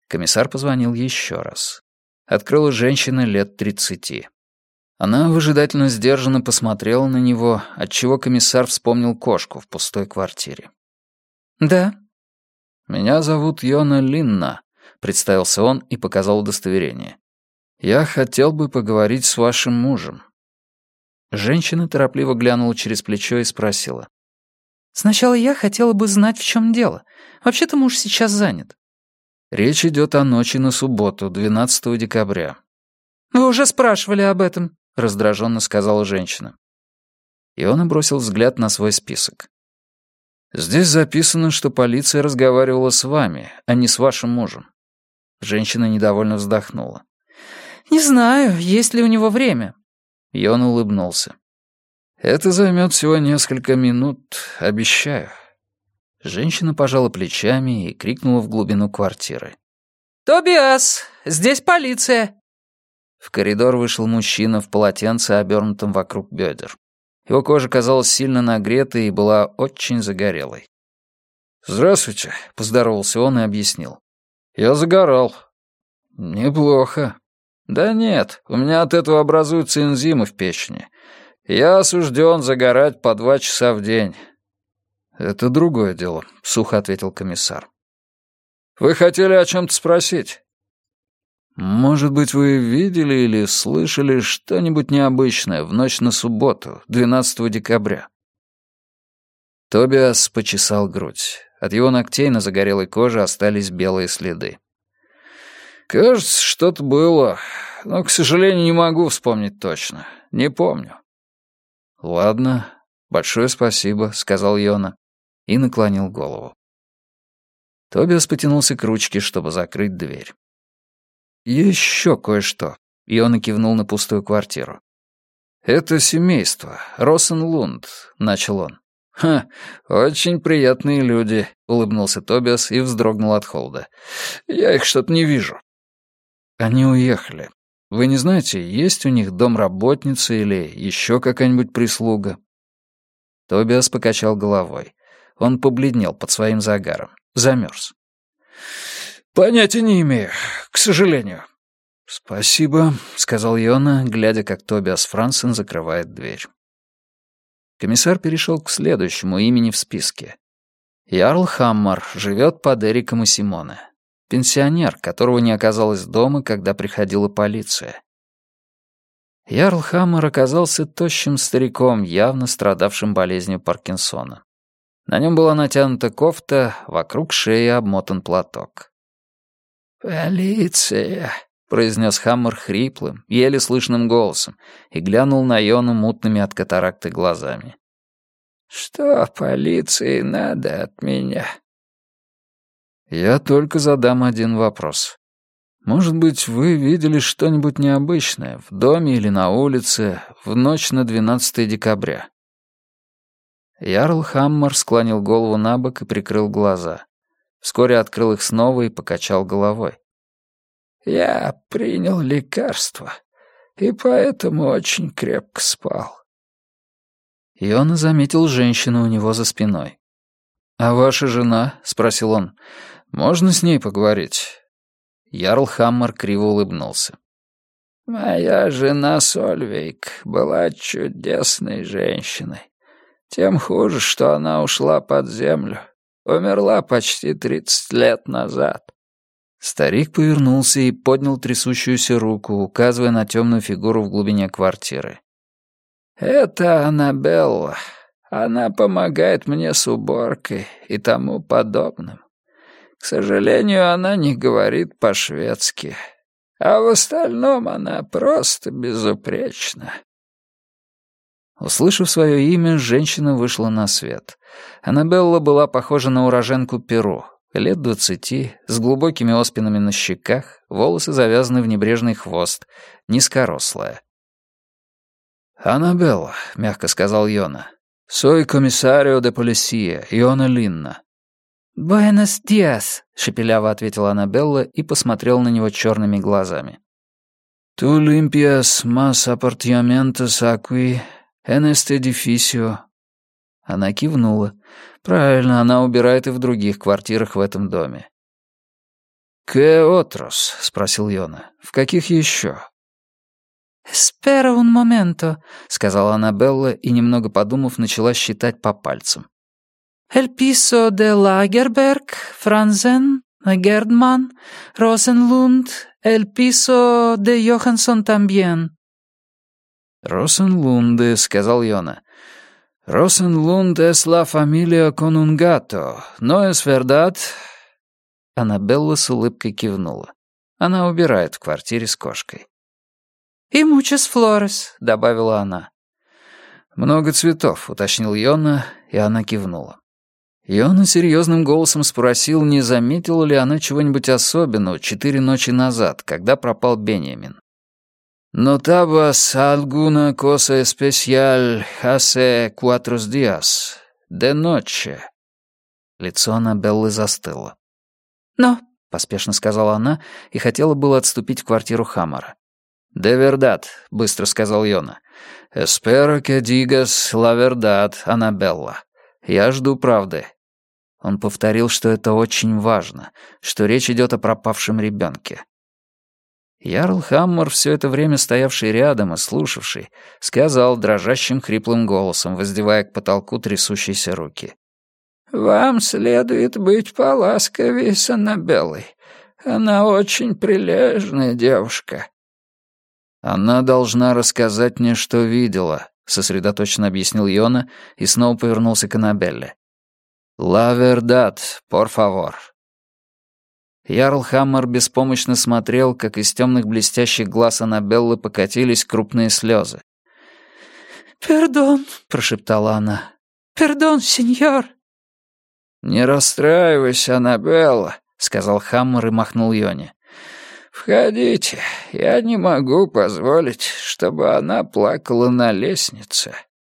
Комиссар позвонил еще раз. Открыла женщина лет 30. Она выжидательно сдержанно посмотрела на него, отчего комиссар вспомнил кошку в пустой квартире. «Да». «Меня зовут Йона Линна», — представился он и показал удостоверение. «Я хотел бы поговорить с вашим мужем». Женщина торопливо глянула через плечо и спросила. «Сначала я хотела бы знать, в чем дело. Вообще-то муж сейчас занят». «Речь идет о ночи на субботу, 12 декабря». «Вы уже спрашивали об этом», — раздраженно сказала женщина. И он бросил взгляд на свой список. «Здесь записано, что полиция разговаривала с вами, а не с вашим мужем». Женщина недовольно вздохнула. «Не знаю, есть ли у него время». И он улыбнулся. «Это займет всего несколько минут, обещаю». Женщина пожала плечами и крикнула в глубину квартиры. «Тобиас, здесь полиция!» В коридор вышел мужчина в полотенце, обернутом вокруг бедер. Его кожа казалась сильно нагретой и была очень загорелой. «Здравствуйте», — поздоровался он и объяснил. «Я загорал». «Неплохо». «Да нет, у меня от этого образуются энзимы в печени. Я осужден загорать по 2 часа в день». «Это другое дело», — сухо ответил комиссар. «Вы хотели о чем-то спросить?» «Может быть, вы видели или слышали что-нибудь необычное в ночь на субботу, 12 декабря?» Тобиас почесал грудь. От его ногтей на загорелой коже остались белые следы. «Кажется, что-то было, но, к сожалению, не могу вспомнить точно. Не помню». «Ладно, большое спасибо», — сказал Йона и наклонил голову. Тобиас потянулся к ручке, чтобы закрыть дверь. «Еще кое-что», — Йона кивнул на пустую квартиру. «Это семейство, Росенлунд», — начал он. «Ха, очень приятные люди», — улыбнулся Тобиас и вздрогнул от холода. «Я их что-то не вижу». «Они уехали. Вы не знаете, есть у них домработница или еще какая-нибудь прислуга?» Тобиас покачал головой. Он побледнел под своим загаром. Замерз. «Понятия не имею, к сожалению». «Спасибо», — сказал Йона, глядя, как Тобиас Франсен закрывает дверь. Комиссар перешел к следующему имени в списке. Ярл Хаммар живет под Эриком и Симоне. Пенсионер, которого не оказалось дома, когда приходила полиция. Ярл Хаммар оказался тощим стариком, явно страдавшим болезнью Паркинсона. На нем была натянута кофта, вокруг шеи обмотан платок. «Полиция», — произнес Хаммар хриплым, еле слышным голосом и глянул на Йону мутными от катаракты глазами. «Что полиции надо от меня?» «Я только задам один вопрос. Может быть, вы видели что-нибудь необычное в доме или на улице в ночь на 12 декабря?» Ярл Хаммар склонил голову набок и прикрыл глаза. Вскоре открыл их снова и покачал головой. «Я принял лекарство, и поэтому очень крепко спал». И он заметил женщину у него за спиной. «А ваша жена?» — спросил он. «Можно с ней поговорить?» Ярл Хаммар криво улыбнулся. «Моя жена Сольвейк была чудесной женщиной. Тем хуже, что она ушла под землю. Умерла почти 30 лет назад». Старик повернулся и поднял трясущуюся руку, указывая на темную фигуру в глубине квартиры. «Это Аннабелла. Она помогает мне с уборкой и тому подобным. К сожалению, она не говорит по-шведски. А в остальном она просто безупречна». Услышав свое имя, женщина вышла на свет. Аннабелла была похожа на уроженку Перу, лет 20, с глубокими оспинами на щеках, волосы завязаны в небрежный хвост, низкорослая. «Аннабелла», — мягко сказал Йона, — «сой комиссарио де полисия, Йона Линна». «Буэнос диас», — шепеляво ответила Аннабелла и посмотрела на него черными глазами. «Ту лимпиас мас апартиаментос акви en este edificio». Она кивнула. Правильно, она убирает и в других квартирах в этом доме. «Ке отрос?» — спросил Йона. «В каких еще?» «Спера un momento», — сказала Аннабелла и, немного подумав, начала считать по пальцам. «El piso de Lagerberg, Franzen, Гердман, Розенлунд, el piso de Йоханссон también». «Росенлунды», — сказал Йона. «Росенлунд es la familia con un gato, no es verdad?» Аннабелла с улыбкой кивнула. Она убирает в квартире с кошкой. «И muchas flores», — добавила она. «Много цветов», — уточнил Йона, и она кивнула. Йона серьезным голосом спросил, не заметила ли она чего-нибудь особенного 4 ночи назад, когда пропал Беньямин. «Notabas alguna cosa especial hace 4 días, de noche?» Лицо Аннабеллы застыло. «Но», — поспешно сказала она и хотела было отступить в квартиру Хаммера. «De verdad», — быстро сказал Йона. «Espero que digas la verdad, Аннабелла. Я жду правды». Он повторил, что это очень важно, что речь идет о пропавшем ребенке. Ярл Хаммер, все это время стоявший рядом и слушавший, сказал дрожащим хриплым голосом, воздевая к потолку трясущиеся руки. «Вам следует быть поласковее с Аннабеллой. Она очень прилежная девушка». «Она должна рассказать мне, что видела», — сосредоточенно объяснил Йона и снова повернулся к Аннабелле. «La verdad, por favor». Ярл Хаммер беспомощно смотрел, как из темных блестящих глаз Аннабеллы покатились крупные слезы. «Пердон», — прошептала она. «Пердон, сеньор». «Не расстраивайся, Аннабелла», — сказал Хаммер и махнул Йоне. «Входите, я не могу позволить, чтобы она плакала на лестнице».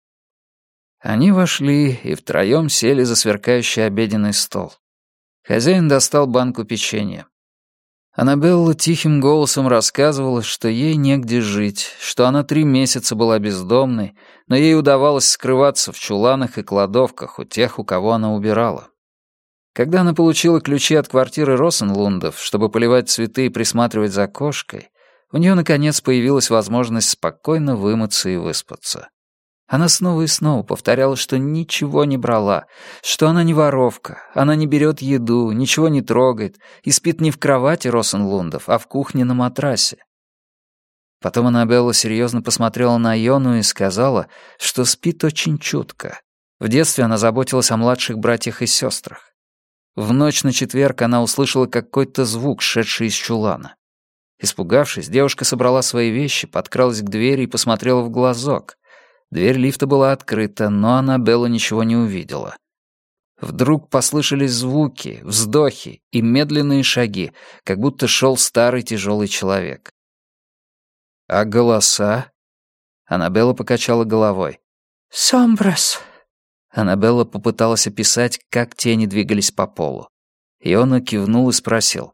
Они вошли и втроем сели за сверкающий обеденный стол. Хозяин достал банку печенья. Аннабелла тихим голосом рассказывала, что ей негде жить, что она 3 месяца была бездомной, но ей удавалось скрываться в чуланах и кладовках у тех, у кого она убирала. Когда она получила ключи от квартиры Росенлундов, чтобы поливать цветы и присматривать за кошкой, у нее, наконец, появилась возможность спокойно вымыться и выспаться. Она снова и снова повторяла, что ничего не брала, что она не воровка, она не берет еду, ничего не трогает и спит не в кровати Росенлундов, а в кухне на матрасе. Потом Аннабелла серьезно посмотрела на Йону и сказала, что спит очень чутко. В детстве она заботилась о младших братьях и сестрах. В ночь на четверг она услышала какой-то звук, шедший из чулана. Испугавшись, девушка собрала свои вещи, подкралась к двери и посмотрела в глазок. Дверь лифта была открыта, но Аннабелла ничего не увидела. Вдруг послышались звуки, вздохи и медленные шаги, как будто шел старый тяжелый человек. «А голоса?» Аннабелла покачала головой. «Сомбрас». Аннабелла попыталась описать, как тени двигались по полу. Йона кивнул и спросил.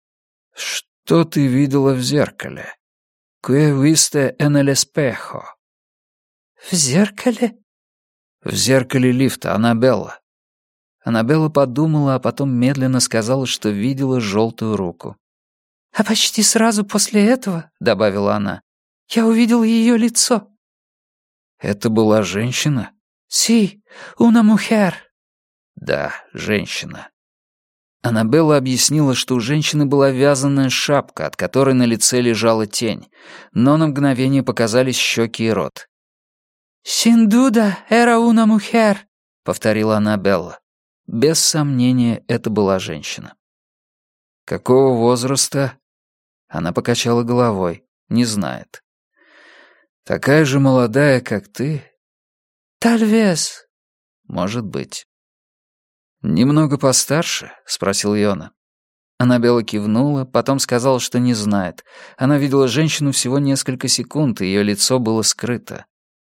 «Что ты видела в зеркале? ¿Qué viste en el espejo?» «В зеркале?» «В зеркале лифта, Аннабелла». Аннабелла подумала, а потом медленно сказала, что видела желтую руку. «А почти сразу после этого, — добавила она, — я увидел ее лицо». «Это была женщина?» «Sí, una mujer». «Да, женщина». Аннабелла объяснила, что у женщины была вязаная шапка, от которой на лице лежала тень, но на мгновение показались щеки и рот. «Sin duda era una mujer», — повторила Аннабелла. Без сомнения, это была женщина. «Какого возраста?» Она покачала головой. Не знает. «Такая же молодая, как ты?» «Tal vez». «Может быть». «Немного постарше?» — спросил Йона. Аннабелла кивнула, потом сказала, что не знает. Она видела женщину всего несколько секунд, и ее лицо было скрыто.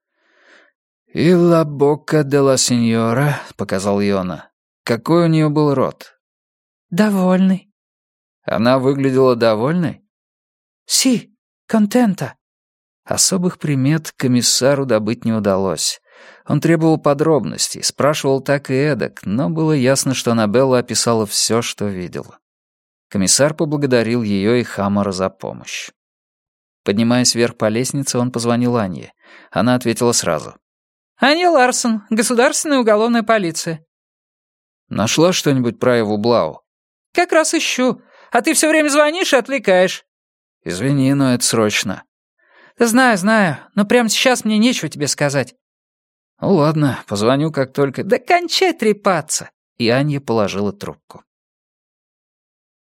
«И ла бока де ла сеньора», — показал Йона. «Какой у нее был рот?» «Довольный». «Она выглядела довольной?» «Sí, contenta». Особых примет комиссару добыть не удалось. Он требовал подробностей, спрашивал так и эдак, но было ясно, что Аннабелла описала все, что видела. Комиссар поблагодарил ее и Хаммера за помощь. Поднимаясь вверх по лестнице, он позвонил Анье. Она ответила сразу. «Анья Ларсон, государственная уголовная полиция». «Нашла что-нибудь про Эву Блау?» «Как раз ищу. А ты все время звонишь и отвлекаешь». «Извини, но это срочно». «Знаю, но прямо сейчас мне нечего тебе сказать». «Ну ладно, позвоню как только...» «Да кончай трепаться». И Анья положила трубку.